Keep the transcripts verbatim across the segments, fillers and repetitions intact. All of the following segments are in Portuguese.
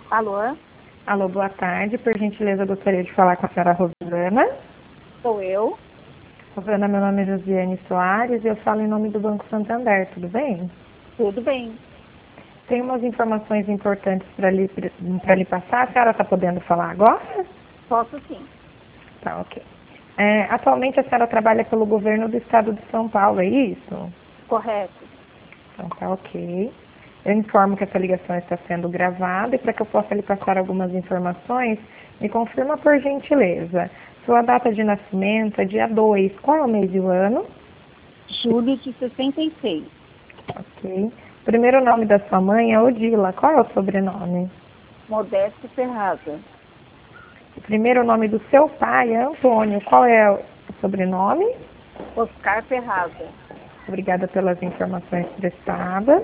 Alô? Alô, boa tarde. Por gentileza, eu gostaria de falar com a senhora Rosana. Sou eu. Rosana, meu nome é Josiane Soares e eu falo em nome do Banco Santander, tudo bem? Tudo bem. Tem umas informações importantes para lhe, para lhe passar. A senhora está podendo falar agora? Posso sim. Tá, ok. É, atualmente a senhora trabalha pelo governo do estado de São Paulo, é isso? Correto. Então tá ok. Eu informo que essa ligação está sendo gravada e para que eu possa lhe passar algumas informações, me confirma por gentileza. Sua data de nascimento é dia dois. Qual é o mês e o ano? Julho de sessenta e seis. Ok. O primeiro nome da sua mãe é Odila. Qual é o sobrenome? Modesto Ferraza. O primeiro nome do seu pai é Antônio. Qual é o sobrenome? Oscar Ferraza. Obrigada pelas informações prestadas.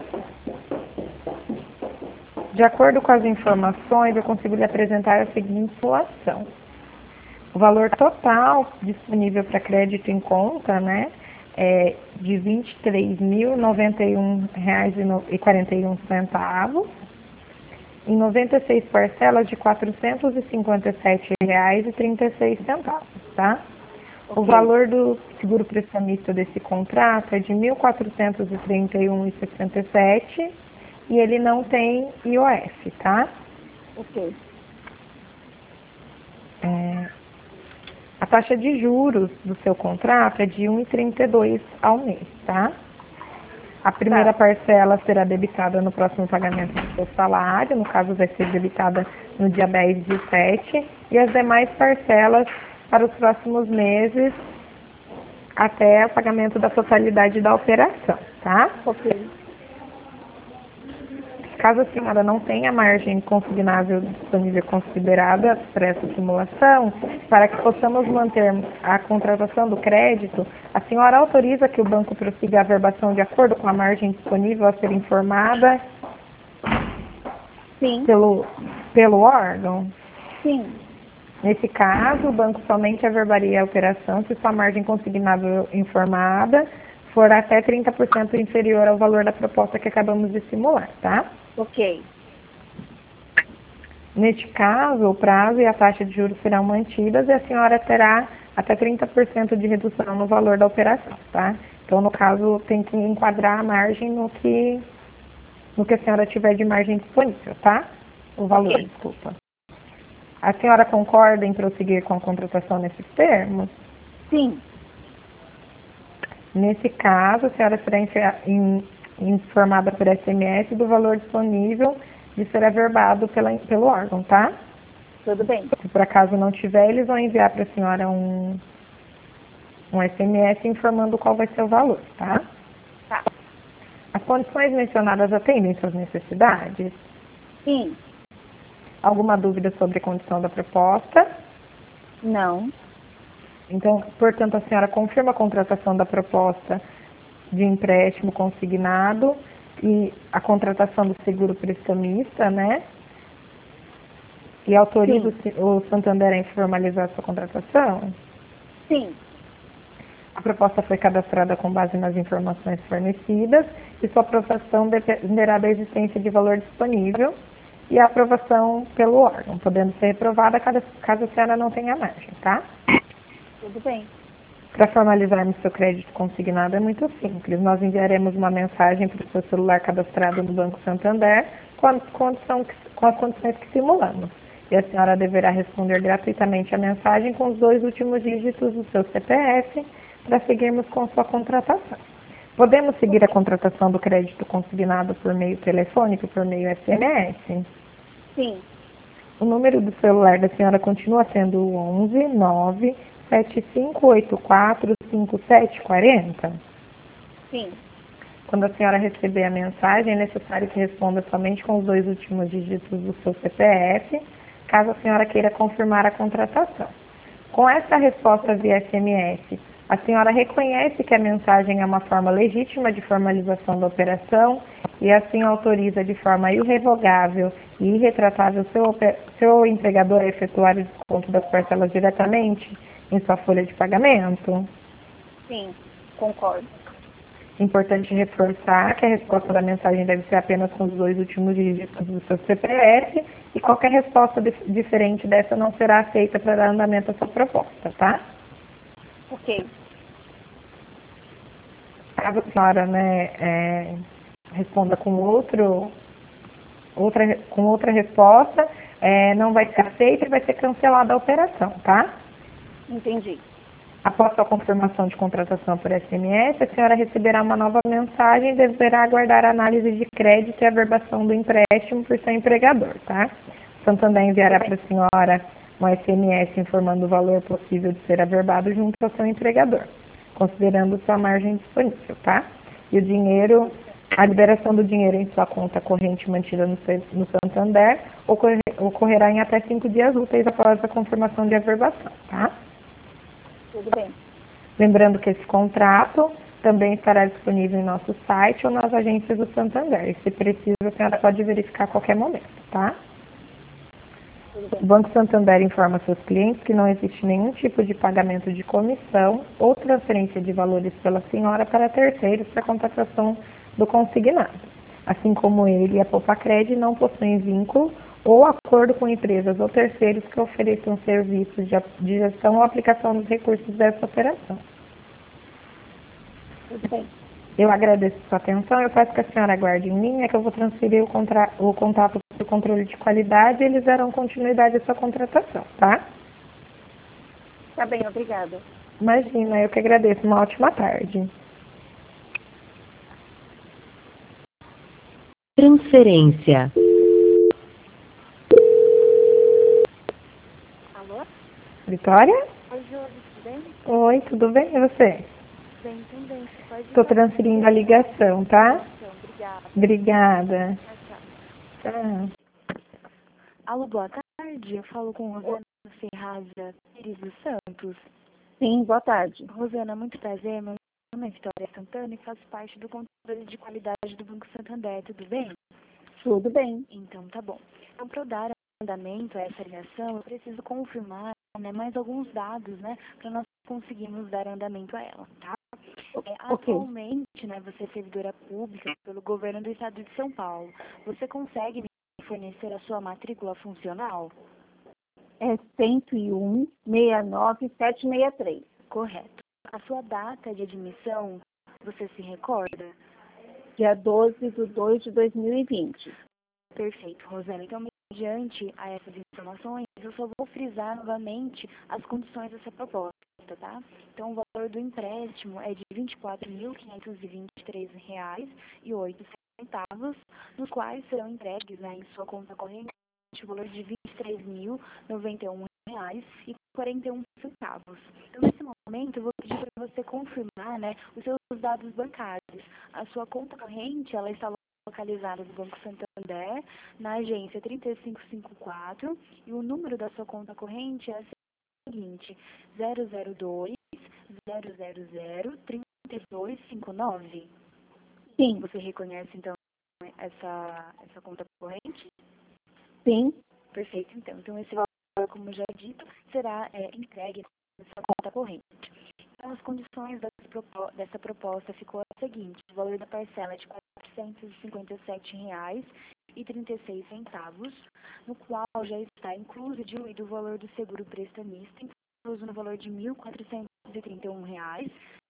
De acordo com as informações, eu consigo lhe apresentar a seguinte situação. O valor total disponível para crédito em conta, né, é de vinte e três mil, noventa e um reais e quarenta e um centavos, em noventa e seis parcelas de quatrocentos e cinquenta e sete reais e trinta e seis centavos, tá? O Ok. valor do seguro prestamista desse contrato é de mil quatrocentos e trinta e um reais e sessenta e sete centavos e ele não tem I O F, tá? Ok. É, a taxa de juros do seu contrato é de um vírgula trinta e dois ao mês, tá? A primeira Tá. parcela será debitada no próximo pagamento do seu salário, no caso vai ser debitada no dia dez de sete, e as demais parcelas para os próximos meses até o pagamento da totalidade da operação, tá? Ok. Caso a senhora não tenha margem consignável disponível considerada para essa simulação, para que possamos manter a contratação do crédito, a senhora autoriza que o banco prossiga a averbação de acordo com a margem disponível a ser informada Sim. pelo, pelo órgão? Sim. Nesse caso, o banco somente averbaria a operação se sua margem consignável informada for até trinta por cento inferior ao valor da proposta que acabamos de simular, tá? Ok. Neste caso, o prazo e a taxa de juros serão mantidas e a senhora terá até trinta por cento de redução no valor da operação, tá? Então, no caso, tem que enquadrar a margem no que, no que a senhora tiver de margem disponível, tá? O valor, Ok. desculpa. A senhora concorda em prosseguir com a contratação nesses termos? Sim. Nesse caso, a senhora será in- informada por S M S do valor disponível de ser averbado pela, pelo órgão, tá? Tudo bem. Se por acaso não tiver, eles vão enviar para a senhora um, um S M S informando qual vai ser o valor, tá? Tá. As condições mencionadas atendem suas necessidades? Sim. Alguma dúvida sobre a condição da proposta? Não. Então, portanto, a senhora confirma a contratação da proposta de empréstimo consignado e a contratação do seguro prestamista, né? E autoriza Sim. o Santander em formalizar a sua contratação? Sim. A proposta foi cadastrada com base nas informações fornecidas e sua aprovação dependerá da existência de valor disponível e a aprovação pelo órgão, podendo ser reprovada caso a senhora não tenha margem, tá? Tudo bem. Para formalizarmos seu crédito consignado é muito simples. Nós enviaremos uma mensagem para o seu celular cadastrado no Banco Santander com, a condição que, com as condições que simulamos. E a senhora deverá responder gratuitamente a mensagem com os dois últimos dígitos do seu C P F para seguirmos com sua contratação. Podemos seguir a contratação do crédito consignado por meio telefônico, por meio S M S? Sim. O número do celular da senhora continua sendo o onze nove sete cinco oito quatro cinco sete quatro zero? Sim. Quando a senhora receber a mensagem, é necessário que responda somente com os dois últimos dígitos do seu C P F, caso a senhora queira confirmar a contratação. Com essa resposta via S M S, a senhora reconhece que a mensagem é uma forma legítima de formalização da operação e assim autoriza de forma irrevogável e irretratável seu, seu empregador a efetuar o desconto das parcelas diretamente em sua folha de pagamento? Sim. Concordo. Importante reforçar que a resposta da mensagem deve ser apenas com os dois últimos dígitos do seu C P F e qualquer resposta diferente dessa não será aceita para dar andamento à sua proposta, tá? Ok. Caso a senhora, né, é, responda com outro, outra, com outra resposta, é, não vai ser aceita e vai ser cancelada a operação, tá? Entendi. Após sua confirmação de contratação por S M S, a senhora receberá uma nova mensagem e deverá aguardar a análise de crédito e averbação do empréstimo por seu empregador, tá? Santander enviará para a senhora um S M S informando o valor possível de ser averbado junto ao seu empregador, considerando sua margem disponível, tá? E o dinheiro, a liberação do dinheiro em sua conta corrente mantida no, no Santander ocorre, ocorrerá em até cinco dias úteis após a confirmação de averbação, tá? Tudo bem. Lembrando que esse contrato também estará disponível em nosso site ou nas agências do Santander. E se precisa, a senhora pode verificar a qualquer momento, tá? O Banco Santander informa seus clientes que não existe nenhum tipo de pagamento de comissão ou transferência de valores pela senhora para terceiros para contratação do consignado. Assim como ele e a Popacred não possuem vínculo ou acordo com empresas ou terceiros que ofereçam serviços de gestão ou aplicação dos recursos dessa operação. Tudo bem. Eu agradeço a sua atenção. Eu peço que a senhora aguarde em linha, que eu vou transferir o, contra... o contato para o controle de qualidade e eles darão continuidade à sua contratação, tá? Tá bem, obrigada. Imagina, eu que agradeço. Uma ótima tarde. Transferência. Alô? Vitória? Oi, Josi, tudo bem? Oi, tudo bem? E você? Bem também. Pode Estou falar. transferindo a ligação, tá? Então, obrigada. Obrigada. Tchau, tchau. Tchau. Alô, boa tarde. Eu falo com Rosana Ferraz Pires dos Santos. Sim, boa tarde. Rosana, muito prazer. Meu nome é Vitória Santana e faço parte do controle de qualidade do Banco Santander. Tudo bem? Tudo bem. Então, tá bom. Então, para eu dar andamento a essa ligação, eu preciso confirmar, né, mais alguns dados, né, para nós conseguirmos dar andamento a ela, tá? É, Ok. atualmente, né, você é servidora pública pelo governo do estado de São Paulo. Você consegue me fornecer a sua matrícula funcional? É cento e um, sessenta e nove, setecentos e sessenta e três. Correto. A sua data de admissão, você se recorda? Dia doze de dois de dois mil e vinte. Perfeito, Rosana. Então, mediante a essas informações, eu só vou frisar novamente as condições dessa proposta, tá? Então, o valor do empréstimo é de vinte e quatro mil, quinhentos e vinte e três reais e oito centavos, nos quais serão entregues, né, em sua conta corrente o valor de vinte e três mil, noventa e um reais e quarenta e um centavos. Então, nesse momento, eu vou pedir para você confirmar, né, os seus dados bancários. A sua conta corrente, ela está localizada no Banco Santander, na agência três cinco cinco quatro, e o número da sua conta corrente é o seguinte: zero zero dois, zero zero zero, três dois cinco nove. Sim, Você reconhece, então, essa, essa conta corrente? sim. Perfeito, então. Então, esse valor, como já dito, será é, entregue na sua conta corrente. Então, as condições dessa proposta, dessa proposta ficou a seguinte: o valor da parcela é de quatrocentos e cinquenta e sete reais e trinta e seis centavos, no qual já está incluso diluído o valor do seguro prestamista, incluso no valor de mil quatrocentos e trinta e um reais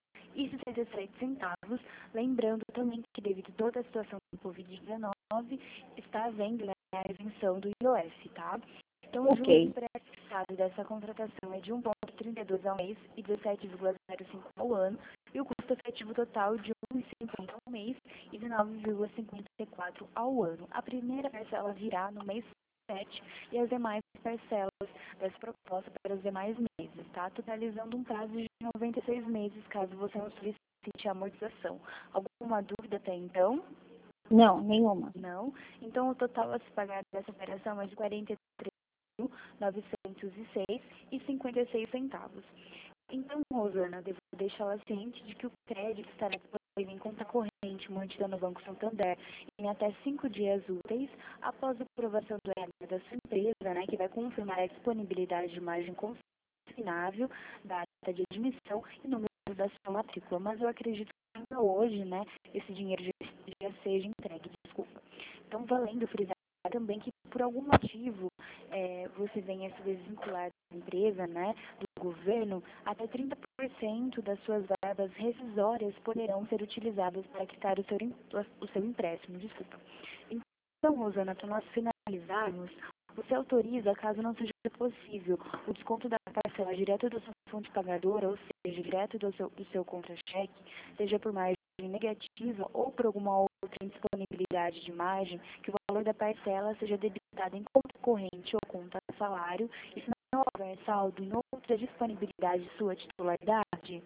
e sessenta e sete centavos, lembrando também que devido a toda a situação do covid dezenove, está havendo, né, a isenção do I O F, tá? Então, o Ok. juros pré-fixado dessa contratação é de um vírgula trinta e dois ao mês e dezessete vírgula zero cinco ao ano, e o custo efetivo total de um vírgula cinquenta ao mês e dezenove vírgula cinquenta e quatro ao ano. A primeira parcela virá no mês sete e as demais parcelas dessa proposta para os demais meses, tá? Totalizando um prazo de noventa e seis meses, caso você não solicite a amortização. Alguma dúvida até então? Não, nenhuma. Não? Então, o total a se pagar dessa operação é de quarenta e três mil, novecentos e seis reais e cinquenta e seis centavos. Então, Rosana, devo deixá-la ciente de que o crédito estará disponível em conta corrente mantida no Banco Santander em até cinco dias úteis após a aprovação do R H da sua empresa, né, que vai confirmar a disponibilidade de margem consignável, data de admissão e número da sua matrícula. Mas eu acredito ainda hoje, né, esse dinheiro já, já seja entregue, desculpa. Então, valendo frisar também que, por algum motivo, é, você venha se desvincular da empresa, né, do governo, até trinta por cento das suas verbas rescisórias poderão ser utilizadas para quitar o seu, o seu empréstimo, desculpa. Então, Rosana, para nós finalizarmos, você autoriza, caso não seja possível, o desconto da parcela direto da sua fonte pagadora, ou seja, direto do seu, do seu contra-cheque, seja por margem negativa ou por alguma outra indisponibilidade de margem, que o valor da parcela seja debitado em conta corrente ou conta salário, e se não houver saldo em outra disponibilidade de sua titularidade?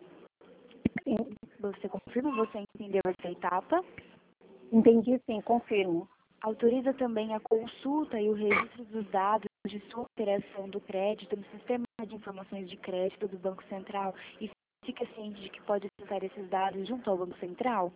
Sim. Você confirma? Você entendeu essa etapa? Entendi, sim, confirmo. Autoriza também a consulta e o registro dos dados de sua operação do crédito no Sistema de Informações de Crédito do Banco Central e fica ciente de que pode acessar esses dados junto ao Banco Central?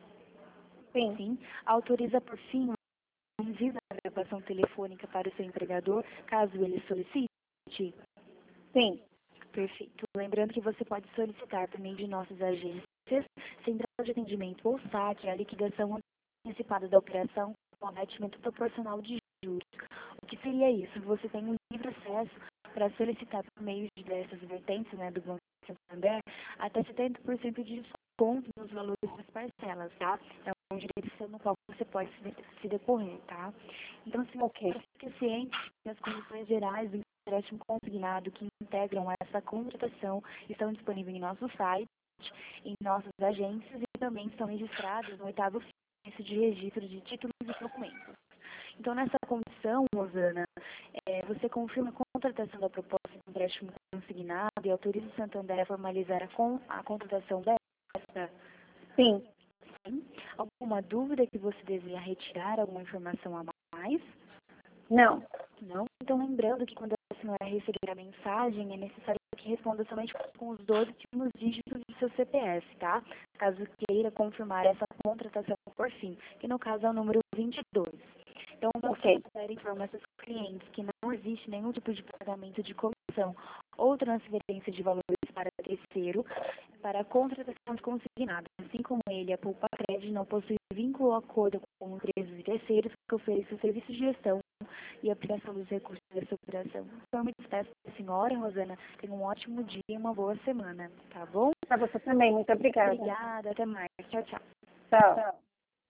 Sim. Sim. Autoriza, por fim, o envio da gravação telefônica para o seu empregador, caso ele solicite? Sim. Perfeito. Lembrando que você pode solicitar também de nossas agências, Central de Atendimento ou saque, a liquidação antecipada da operação com abatimento proporcional de juros. O que seria isso? Você tem um livre acesso para solicitar por meio de dessas vertentes, né, do Banco Santander, até setenta por cento de desconto nos valores das parcelas, tá? É um direito no qual você pode se, se decorrer, tá? Então, se Ok. você fica ciente que as condições gerais do empréstimo consignado que integram essa contratação estão disponíveis em nosso site, em nossas agências e também estão registradas no oitavo ofício de registro de títulos e documentos. Então, nessa condição, Rosana, é, você confirma a contratação da proposta de empréstimo consignado e autoriza o Santander a formalizar a, con a contratação dessa? Sim. Sim. Alguma dúvida que você deseja retirar, alguma informação a mais? Não. Não? Então, lembrando que quando a senhora receber a mensagem, é necessário que responda somente com os dois últimos dígitos do seu C P F, tá? Caso queira confirmar essa contratação por fim, que no caso é o número vinte e dois. Então, Ok. você informa esses clientes que não existe nenhum tipo de pagamento de comissão ou transferência de valores para terceiro para a contratação de consignado, assim como ele, a Poupa Crédito não possui vínculo ou acordo com empresas e terceiros que ofereçam serviços de gestão e aplicação dos recursos dessa operação. Então, eu me despeço da senhora, Rosana. Tenha um ótimo dia e uma boa semana, tá bom? Para você também, muito obrigada. Obrigada, até mais. Tchau, tchau. Tchau.